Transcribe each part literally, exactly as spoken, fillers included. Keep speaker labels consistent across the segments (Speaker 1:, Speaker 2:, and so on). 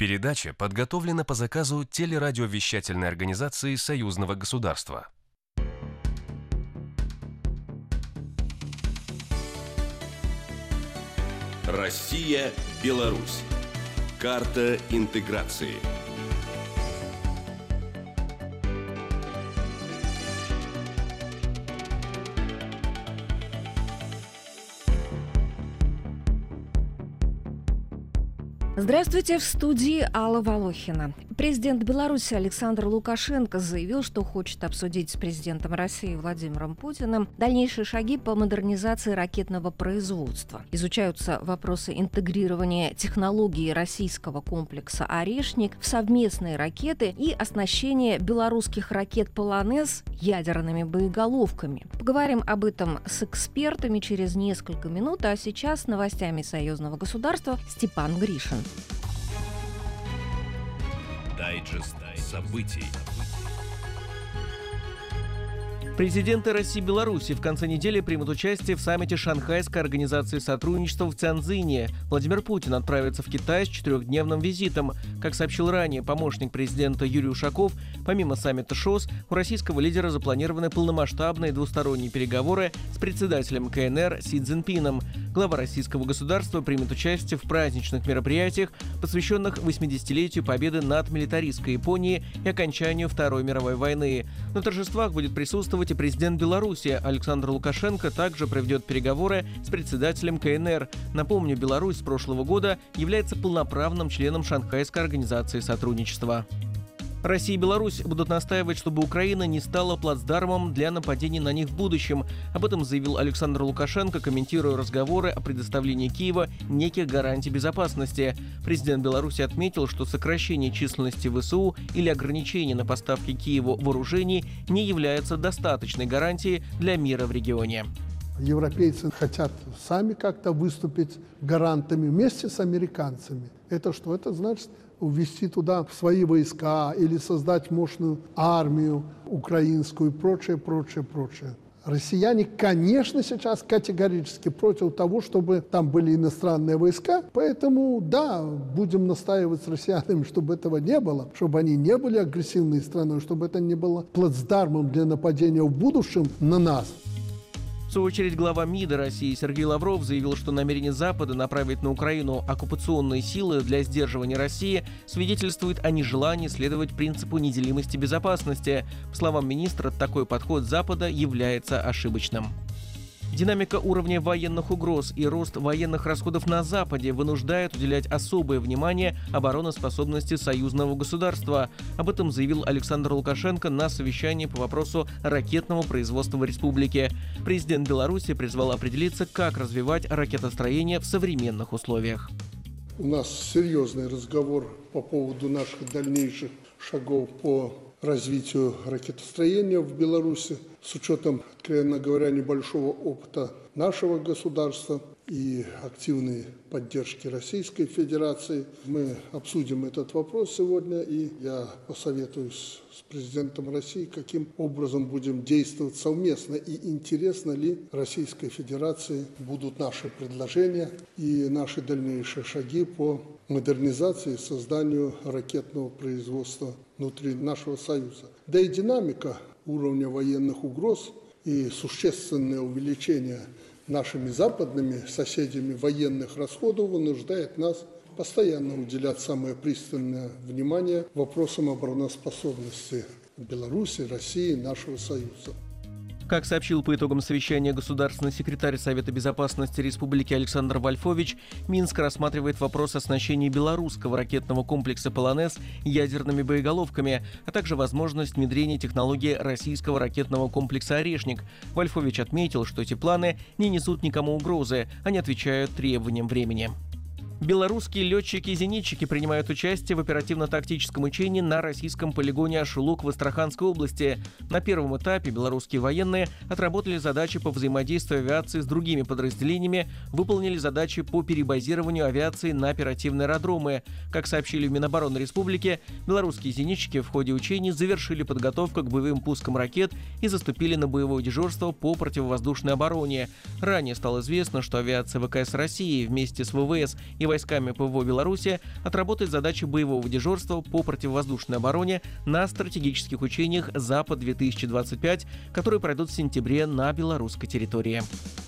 Speaker 1: Передача подготовлена по заказу телерадиовещательной организации Союзного государства.
Speaker 2: Россия-Беларусь. Карта интеграции.
Speaker 3: Здравствуйте, в студии Алла Волохина. Президент Беларуси Александр Лукашенко заявил, что хочет обсудить с президентом России Владимиром Путиным дальнейшие шаги по модернизации ракетного производства. Изучаются вопросы интегрирования технологий российского комплекса «Орешник» в совместные ракеты и оснащения белорусских ракет «Полонез» ядерными боеголовками. Поговорим об этом с экспертами через несколько минут, а сейчас с новостями Союзного государства Степан Гришин.
Speaker 2: Дайджест событий.
Speaker 4: Президенты России и Беларуси в конце недели примут участие в саммите Шанхайской организации сотрудничества в Цзяньцзине. Владимир Путин отправится в Китай с четырехдневным визитом. Как сообщил ранее помощник президента Юрий Ушаков, помимо саммита ШОС, у российского лидера запланированы полномасштабные двусторонние переговоры с председателем КНР Си Цзиньпином. Глава российского государства примет участие в праздничных мероприятиях, посвященных восьмидесятилетию победы над милитаристской Японией и окончанию Второй мировой войны. На торжествах будет присутствовать и президент Беларуси. Александр Лукашенко также проведет переговоры с председателем КНР. Напомню, Беларусь с прошлого года является полноправным членом Шанхайской организации сотрудничества. Россия и Беларусь будут настаивать, чтобы Украина не стала плацдармом для нападений на них в будущем. Об этом заявил Александр Лукашенко, комментируя разговоры о предоставлении Киева неких гарантий безопасности. Президент Беларуси отметил, что сокращение численности ВСУ или ограничение на поставки Киеву вооружений не является достаточной гарантией для мира в регионе.
Speaker 5: Европейцы хотят сами как-то выступить гарантами вместе с американцами. Это что? Это значит увести туда свои войска или создать мощную армию украинскую и прочее, прочее, прочее. Россияне, конечно, сейчас категорически против того, чтобы там были иностранные войска. Поэтому, да, будем настаивать с россиянами, чтобы этого не было, чтобы они не были агрессивной страной, чтобы это не было плацдармом для нападения в будущем на нас.
Speaker 4: В свою очередь, глава МИДа России Сергей Лавров заявил, что намерение Запада направить на Украину оккупационные силы для сдерживания России свидетельствует о нежелании следовать принципу неделимости безопасности. По словам министра, такой подход Запада является ошибочным. Динамика уровня военных угроз и рост военных расходов на Западе вынуждает уделять особое внимание обороноспособности союзного государства. Об этом заявил Александр Лукашенко на совещании по вопросу ракетного производства в республике. Президент Беларуси призвал определиться, как развивать ракетостроение в современных условиях.
Speaker 5: У нас серьезный разговор по поводу наших дальнейших шагов по развитию ракетостроения в Беларуси с учетом, откровенно говоря, небольшого опыта нашего государства и активной поддержки Российской Федерации. Мы обсудим этот вопрос сегодня, и я посоветуюсь с президентом России, каким образом будем действовать совместно и интересно ли Российской Федерации будут наши предложения и наши дальнейшие шаги по модернизации и созданию ракетного производства внутри нашего Союза. Да и динамика уровня военных угроз и существенное увеличение нашими западными соседями военных расходов вынуждает нас постоянно уделять самое пристальное внимание вопросам обороноспособности Беларуси, России, нашего Союза.
Speaker 4: Как сообщил по итогам совещания государственный секретарь Совета безопасности Республики Александр Вольфович, Минск рассматривает вопрос оснащения белорусского ракетного комплекса «Полонез» ядерными боеголовками, а также возможность внедрения технологии российского ракетного комплекса «Орешник». Вольфович отметил, что эти планы не несут никому угрозы, они отвечают требованиям времени. Белорусские летчики и зенитчики принимают участие в оперативно-тактическом учении на российском полигоне Ашулук в Астраханской области. На первом этапе белорусские военные отработали задачи по взаимодействию авиации с другими подразделениями, выполнили задачи по перебазированию авиации на оперативные аэродромы. Как сообщили в Минобороны Республики, белорусские зенитчики в ходе учений завершили подготовку к боевым пускам ракет и заступили на боевое дежурство по противовоздушной обороне. Ранее стало известно, что авиация ВКС России вместе с ВВС и войсками ПВО Беларуси отработать задачи боевого дежурства по противовоздушной обороне на стратегических учениях «Запад-две тысячи двадцать пять», которые пройдут в сентябре на белорусской территории.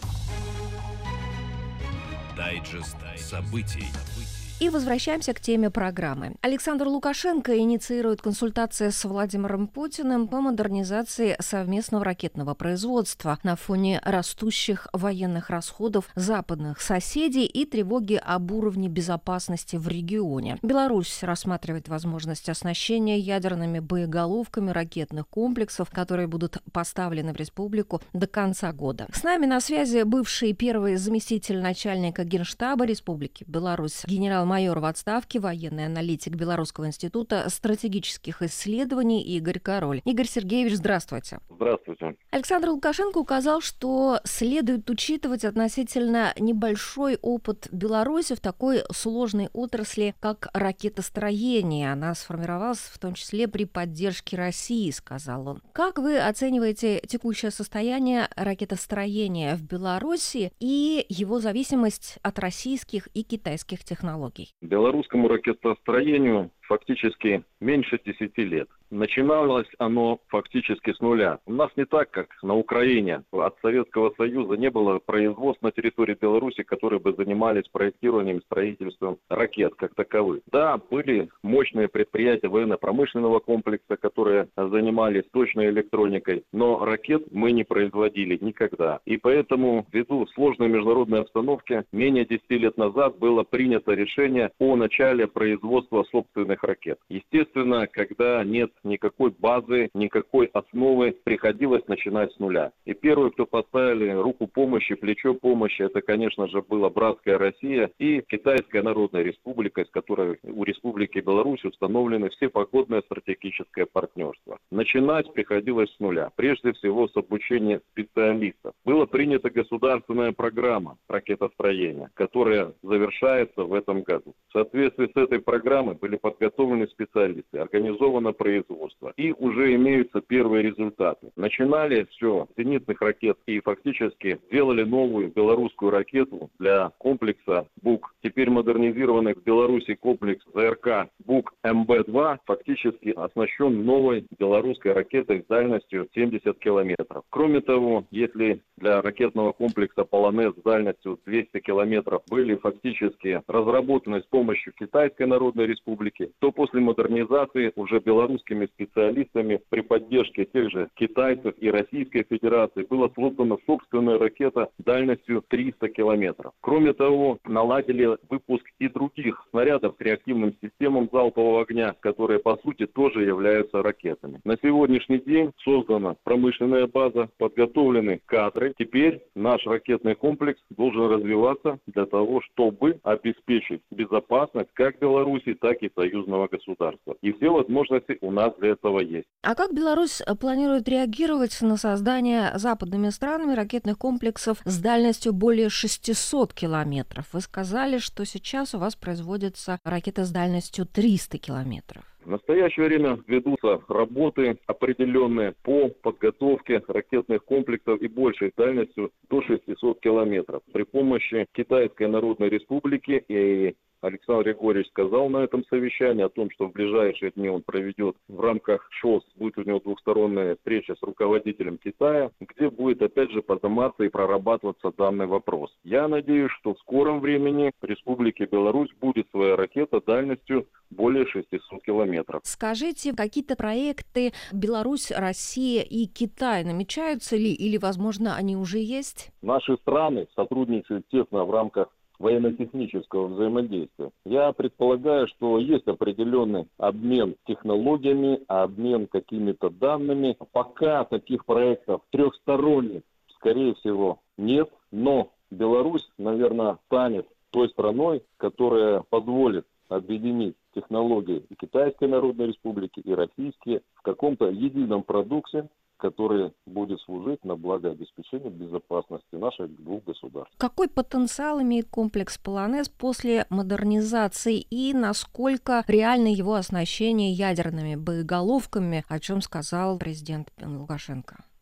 Speaker 2: Дайджест событий.
Speaker 3: И возвращаемся к теме программы. Александр Лукашенко инициирует консультации с Владимиром Путиным по модернизации совместного ракетного производства на фоне растущих военных расходов западных соседей и тревоги об уровне безопасности в регионе. Беларусь рассматривает возможность оснащения ядерными боеголовками ракетных комплексов, которые будут поставлены в республику до конца года. С нами на связи бывший первый заместитель начальника Генштаба Республики Беларусь, генерал-майор в отставке, военный аналитик Белорусского института стратегических исследований Игорь Король. Игорь Сергеевич, здравствуйте.
Speaker 6: Здравствуйте.
Speaker 3: Александр Лукашенко указал, что следует учитывать относительно небольшой опыт Беларуси в такой сложной отрасли, как ракетостроение. Она сформировалась в том числе при поддержке России, сказал он. Как вы оцениваете текущее состояние ракетостроения в Беларуси и его зависимость от российских и китайских технологий?
Speaker 6: Белорусскому ракетостроению фактически меньше десяти лет. Начиналось оно фактически с нуля. У нас не так, как на Украине. От Советского Союза не было производств на территории Беларуси, которые бы занимались проектированием и строительством ракет как таковых. Да, были мощные предприятия военно-промышленного комплекса, которые занимались точной электроникой, но ракет мы не производили никогда. И поэтому, ввиду сложной международной обстановки, менее десяти лет назад было принято решение о начале производства собственных ракет. Естественно, когда нет никакой базы, никакой основы, приходилось начинать с нуля. И первые, кто поставили руку помощи, плечо помощи, это, конечно же, была братская Россия и Китайская Народная Республика, с которой у Республики Беларусь установлены все погодное стратегическое партнерство. Начинать приходилось с нуля. Прежде всего с обучения специалистов. Была принята государственная программа ракетостроения, которая завершается в этом году. В соответствии с этой программой были подготовлены специалисты, организовано производство. И уже имеются первые результаты. Начинали все с зенитных ракет и фактически сделали новую белорусскую ракету для комплекса БУК. Теперь модернизированный в Беларуси комплекс ЗРК БУК эм бэ два фактически оснащен новой белорусской ракетой с дальностью семьдесят километров. Кроме того, если для ракетного комплекса Полонез с дальностью двести километров были фактически разработаны с помощью Китайской Народной Республики, то после модернизации уже белорусскими специалистами при поддержке тех же китайцев и Российской Федерации была создана собственная ракета дальностью триста километров. Кроме того, наладили выпуск и других снарядов с реактивным системам залпового огня, которые по сути тоже являются ракетами. На сегодняшний день создана промышленная база, подготовлены кадры. Теперь наш ракетный комплекс должен развиваться для того, чтобы обеспечить безопасность как Беларуси, так и союзного государства. И все возможности у нас для этого есть.
Speaker 3: А как Беларусь планирует реагировать на создание западными странами ракетных комплексов с дальностью более шестисот километров? Вы сказали, что сейчас у вас производятся ракеты с дальностью триста километров.
Speaker 6: В настоящее время ведутся работы определенные по подготовке ракетных комплексов и большей дальностью до шестисот километров. При помощи Китайской Народной Республики, и Александр Григорьевич сказал на этом совещании о том, что в ближайшие дни он проведет в рамках ШОС, будет у него двухсторонняя встреча с руководителем Китая, где будет опять же подниматься и прорабатываться данный вопрос. Я надеюсь, что в скором времени в Республике Беларусь будет своя ракета дальностью более шестисот километров.
Speaker 3: Скажите, какие-то проекты Беларусь, Россия и Китай намечаются ли или, возможно, они уже есть?
Speaker 6: Наши страны сотрудничают тесно в рамках военно-технического взаимодействия. Я предполагаю, что есть определенный обмен технологиями, обмен какими-то данными. Пока таких проектов трехсторонних, скорее всего, нет, но Беларусь, наверное, станет той страной, которая позволит объединить технологии и Китайской Народной Республики, и российские в каком-то едином продукте, который будет служить на благо обеспечения безопасности наших двух государств.
Speaker 3: Какой потенциал имеет комплекс Полонез после модернизации и насколько реально его оснащение ядерными боеголовками, о чем сказал президент Лукашенко?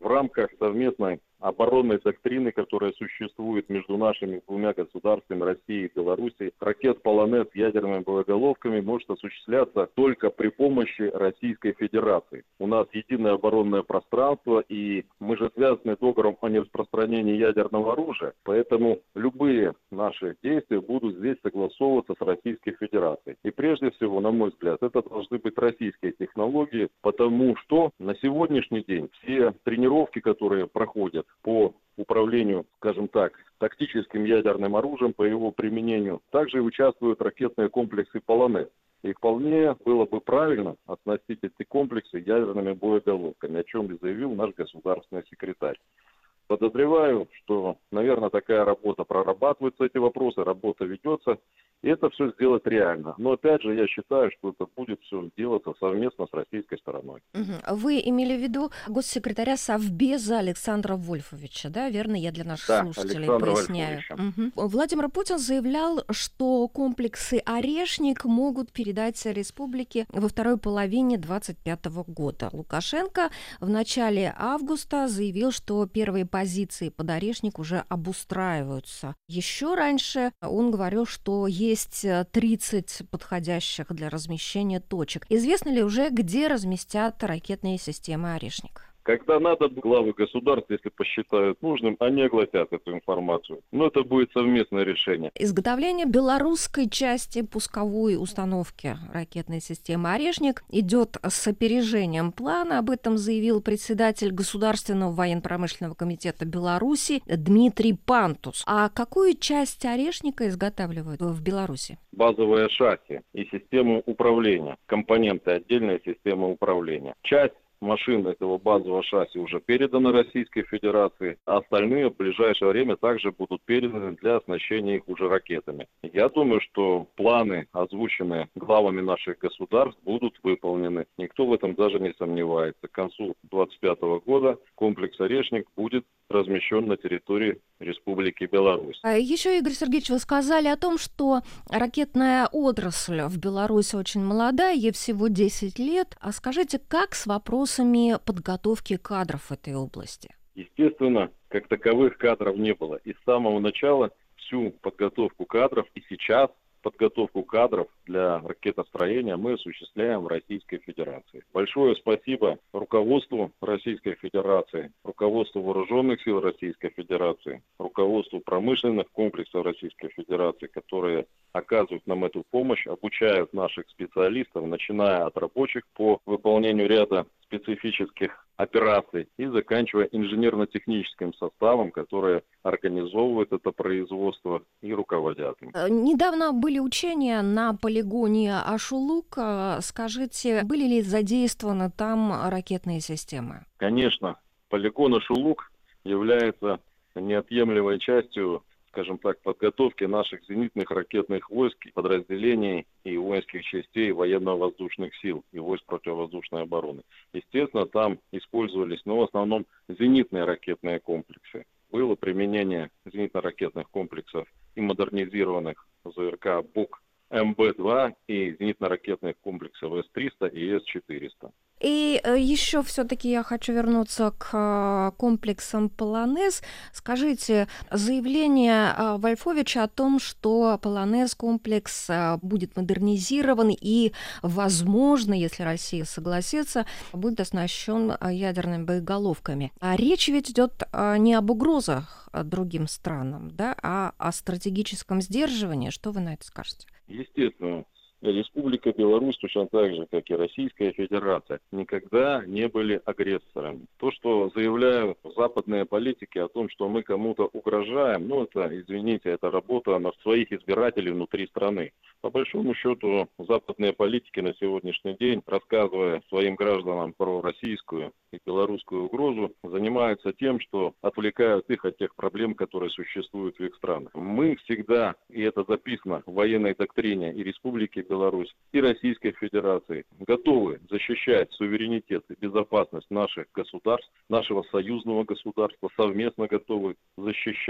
Speaker 6: в рамках совместной оборонной доктрины, которая существует между нашими двумя государствами, Россией и Белоруссией, ракет «Полонез» с ядерными боеголовками может осуществляться только при помощи Российской Федерации. У нас единое оборонное пространство, и мы же связаны договором о нераспространении ядерного оружия, поэтому любые наши действия будут здесь согласовываться с Российской Федерацией. И прежде всего, на мой взгляд, это должны быть российские технологии, потому что на сегодняшний день все тренировки, которые проходят по управлению, скажем так, тактическим ядерным оружием, по его применению, также участвуют ракетные комплексы «Полонез». И вполне было бы правильно оснастить эти комплексы ядерными боеголовками, о чем и заявил наш государственный секретарь. Подозреваю, что, наверное, такая работа прорабатывается, эти вопросы, работа ведется, и это все сделать реально. Но опять же, я считаю, что это будет все делаться совместно с российской стороной.
Speaker 3: Угу. Вы имели в виду госсекретаря Совбеза Александра Вольфовича, да, верно? Я для наших
Speaker 6: да,
Speaker 3: слушателей
Speaker 6: Александра
Speaker 3: поясняю.
Speaker 6: Угу.
Speaker 3: Владимир Путин заявлял, что комплексы «Орешник» могут передать республике во второй половине двадцать пятого года. Лукашенко в начале августа заявил, что первые позиции под «Орешник» уже обустраиваются. Еще раньше он говорил, что есть Есть тридцать подходящих для размещения точек. Известно ли уже, где разместят ракетные системы «Орешник»?
Speaker 6: Когда надо, главы государств, если посчитают нужным, они огласят эту информацию. Но это будет совместное решение.
Speaker 3: Изготовление белорусской части пусковой установки ракетной системы «Орешник» идет с опережением плана. Об этом заявил председатель Государственного военно-промышленного комитета Беларуси Дмитрий Пантус. А какую часть «Орешника» изготавливают в Беларуси?
Speaker 6: Базовое шасси и систему управления, компоненты отдельной системы управления. Часть машин этого базового шасси уже переданы Российской Федерации, а остальные в ближайшее время также будут переданы для оснащения их уже ракетами. Я думаю, что планы, озвученные главами наших государств, будут выполнены. Никто в этом даже не сомневается. К концу две тысячи двадцать пятого года комплекс «Орешник» будет размещен на территории Республики Беларусь.
Speaker 3: А еще, Игорь Сергеевич, вы сказали о том, что ракетная отрасль в Беларуси очень молодая, ей всего десять лет. А скажите, как с вопросами подготовки кадров в этой области?
Speaker 6: Естественно, как таковых кадров не было. И с самого начала всю подготовку кадров и сейчас подготовку кадров для ракетостроения мы осуществляем в Российской Федерации. Большое спасибо руководству Российской Федерации, руководству Вооруженных сил Российской Федерации, руководству промышленных комплексов Российской Федерации, которые оказывают нам эту помощь, обучают наших специалистов, начиная от рабочих по выполнению ряда специфических операций и заканчивая инженерно-техническим составом, который организовывает это производство и руководят им.
Speaker 3: Недавно были учения на полигоне Ашулук. Скажите, были ли задействованы там ракетные системы?
Speaker 6: Конечно, полигон Ашулук является неотъемлемой частью, скажем так, подготовки наших зенитных ракетных войск, подразделений и воинских частей военно-воздушных сил и войск противовоздушной обороны. Естественно, там использовались, но в основном зенитные ракетные комплексы. Было применение зенитно-ракетных комплексов и модернизированных ЗРК БУК эм бэ два и зенитно-ракетных комплексов эс триста и эс четыреста.
Speaker 3: И еще все-таки я хочу вернуться к комплексам «Полонез». Скажите, заявление Вольфовича о том, что «Полонез» комплекс будет модернизирован и, возможно, если Россия согласится, будет оснащен ядерными боеголовками. А речь ведь идет не об угрозах другим странам, да, а о стратегическом сдерживании. Что вы на это скажете?
Speaker 6: Естественно. Республика Беларусь, точно так же, как и Российская Федерация, никогда не были агрессорами. То, что заявляют западные политики о том, что мы кому-то угрожаем, ну это, извините, это работа на своих избирателей внутри страны. По большому счету, западные политики на сегодняшний день, рассказывая своим гражданам про российскую и белорусскую угрозу, занимаются тем, что отвлекают их от тех проблем, которые существуют в их странах. Мы всегда, и это записано в военной доктрине и Республики Беларусь, и Российской Федерации, готовы защищать суверенитет и безопасность наших государств, нашего союзного государства, совместно готовы защищать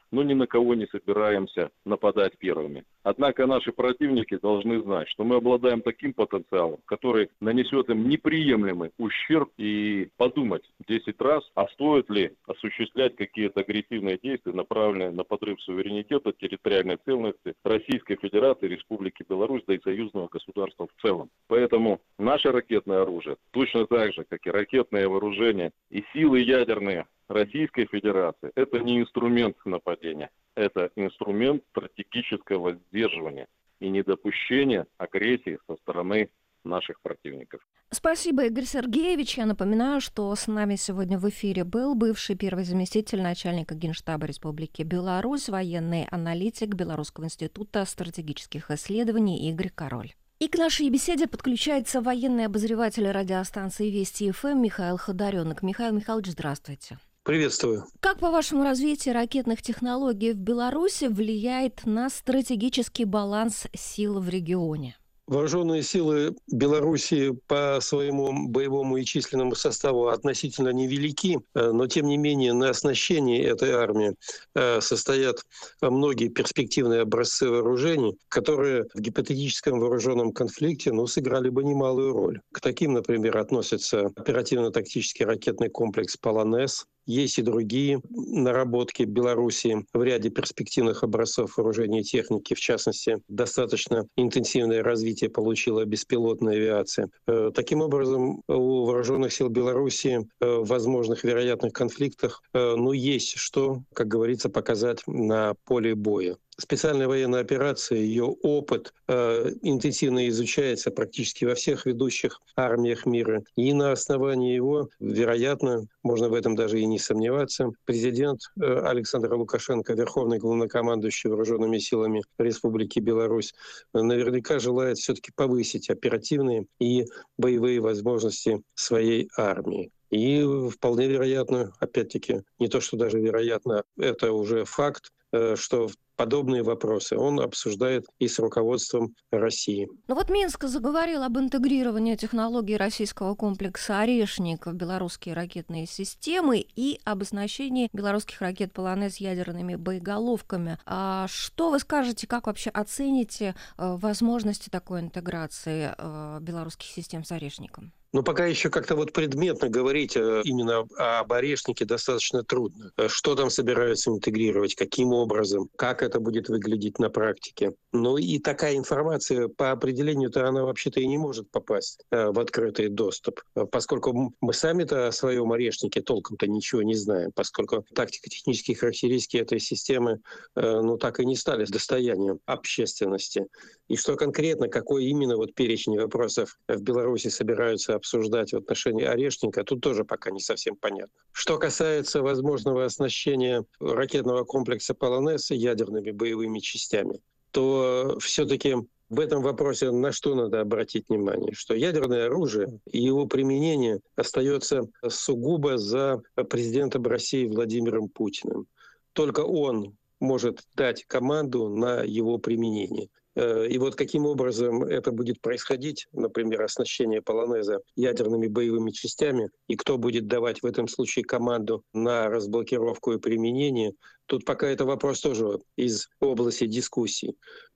Speaker 6: но ни на кого не собираемся нападать первыми. Однако наши противники должны знать, что мы обладаем таким потенциалом, который нанесет им неприемлемый ущерб, и подумать десять раз, а стоит ли осуществлять какие-то агрессивные действия, направленные на подрыв суверенитета, территориальной целостности Российской Федерации, Республики Беларусь, да и союзного государства в целом. Поэтому наше ракетное оружие, точно так же, как и ракетное вооружение и силы ядерные Российской Федерации, это не инструмент нападения. Это инструмент стратегического сдерживания и недопущения агрессии со стороны наших противников.
Speaker 3: Спасибо, Игорь Сергеевич. Я напоминаю, что с нами сегодня в эфире был бывший первый заместитель начальника Генштаба Республики Беларусь, военный аналитик Белорусского института стратегических исследований Игорь Король. И к нашей беседе подключается военный обозреватель радиостанции Вести ФМ Михаил Ходоренок. Михаил Михайлович, здравствуйте.
Speaker 7: Приветствую.
Speaker 3: Как, по-вашему, развитие ракетных технологий в Беларуси влияет на стратегический баланс сил в регионе?
Speaker 7: Вооруженные силы Беларуси по своему боевому и численному составу относительно невелики, но тем не менее на оснащении этой армии состоят многие перспективные образцы вооружений, которые в гипотетическом вооруженном конфликте ну, сыграли бы немалую роль. К таким, например, относятся оперативно-тактический ракетный комплекс «Полонез». Есть и другие наработки Беларуси в ряде перспективных образцов вооружения и техники. В частности, достаточно интенсивное развитие получила беспилотная авиация. Таким образом, у вооруженных сил Беларуси в возможных вероятных конфликтах ну, есть что, как говорится, показать на поле боя. Специальная военная операция, ее опыт э, интенсивно изучается практически во всех ведущих армиях мира. И на основании его, вероятно, можно в этом даже и не сомневаться, президент э, Александр Лукашенко, верховный главнокомандующий вооруженными силами Республики Беларусь, наверняка желает все-таки повысить оперативные и боевые возможности своей армии. И вполне вероятно, опять-таки, не то что даже вероятно, это уже факт, что подобные вопросы он обсуждает и с руководством России.
Speaker 3: Ну вот Минск заговорил об интегрировании технологий российского комплекса «Орешник» в белорусские ракетные системы и об оснащении белорусских ракет «Полонез» ядерными боеголовками. А что вы скажете, как вообще оцените возможности такой интеграции белорусских систем с «Орешником»?
Speaker 7: Но пока еще как-то вот предметно говорить именно об «Орешнике» достаточно трудно. Что там собираются интегрировать, каким образом, как это будет выглядеть на практике. Ну и такая информация по определению-то она вообще-то и не может попасть в открытый доступ, поскольку мы сами-то о своем «Орешнике» толком-то ничего не знаем, поскольку тактико-технические характеристики этой системы ну так и не стали достоянием общественности. И что конкретно, какой именно вот перечень вопросов в Беларуси собираются обсуждать в отношении «Орешника», тут тоже пока не совсем понятно. Что касается возможного оснащения ракетного комплекса «Полонез» ядерными боевыми частями, то все-таки в этом вопросе на что надо обратить внимание? Что ядерное оружие и его применение остается сугубо за президентом России Владимиром Путиным. Только он может дать команду на его применение. И вот каким образом это будет происходить, например, оснащение «Полонеза» ядерными боевыми частями, и кто будет давать в этом случае команду на разблокировку и применение, тут пока это вопрос тоже из области дискуссий.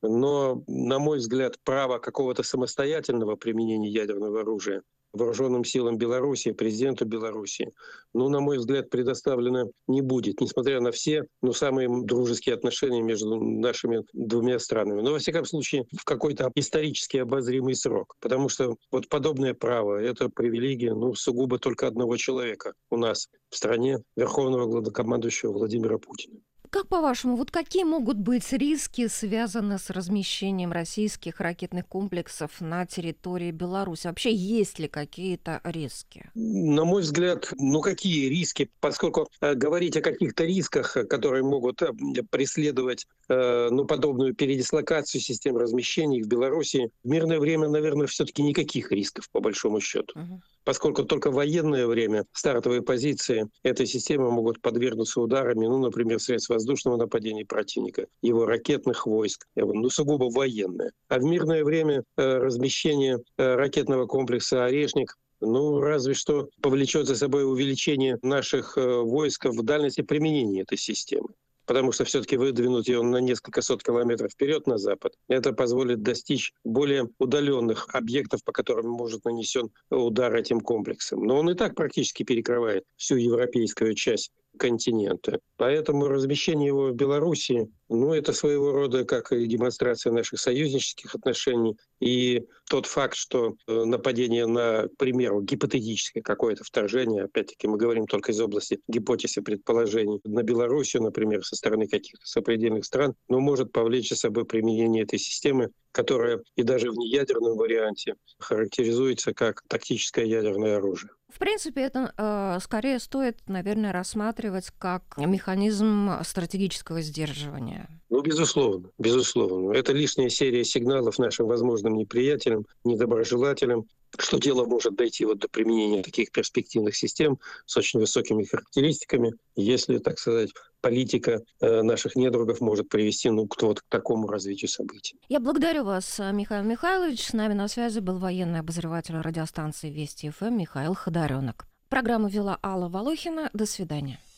Speaker 7: Но, на мой взгляд, право какого-то самостоятельного применения ядерного оружия вооруженным силам Беларуси, президенту Беларуси, ну, на мой взгляд, предоставлено не будет, несмотря на все, ну, самые дружеские отношения между нашими двумя странами. Но, во всяком случае, в какой-то исторически обозримый срок. Потому что вот подобное право — это привилегия, ну, сугубо только одного человека у нас в стране, верховного главнокомандующего Владимира Путина.
Speaker 3: Как по-вашему, вот какие могут быть риски, связанные с размещением российских ракетных комплексов на территории Беларуси? Вообще есть ли какие-то риски?
Speaker 7: На мой взгляд, ну какие риски? Поскольку э, говорить о каких-то рисках, которые могут э, преследовать э, ну, подобную передислокацию систем размещений в Беларуси, в мирное время, наверное, все-таки никаких рисков, по большому счету. Uh-huh. Поскольку только в военное время стартовые позиции этой системы могут подвергнуться ударами, ну, например, средств воздушного нападения противника, его ракетных войск, ну, сугубо военное. А в мирное время э, размещение э, ракетного комплекса «Орешник» ну, разве что повлечет за собой увеличение наших э, войск в дальности применения этой системы. потому что все-таки выдвинуть ее на несколько сот километров вперед на запад, это позволит достичь более удаленных объектов, по которым может нанесен удар этим комплексом. Но он и так практически перекрывает всю европейскую часть континента. Поэтому размещение его в Беларуси, ну, это своего рода как и демонстрация наших союзнических отношений. И тот факт, что нападение на, к примеру, гипотетическое какое-то вторжение, опять-таки мы говорим только из области гипотез и предположений, на Белоруссию, например, со стороны каких-то сопредельных стран, но может повлечь за собой применение этой системы, которая и даже в неядерном варианте характеризуется как тактическое ядерное оружие.
Speaker 3: В принципе, это э, скорее стоит, наверное, рассматривать как механизм стратегического сдерживания.
Speaker 7: Ну, безусловно, безусловно. Это лишняя серия сигналов нашим возможным неприятелям, недоброжелателям, что дело может дойти вот до применения таких перспективных систем с очень высокими характеристиками, если, так сказать, политика э, наших недругов может привести ну, к, вот, к такому развитию событий.
Speaker 3: Я благодарю вас, Михаил Михайлович. С нами на связи был военный обозреватель радиостанции Вести ФМ Михаил Ходоренок. Программу вела Алла Волохина. До свидания.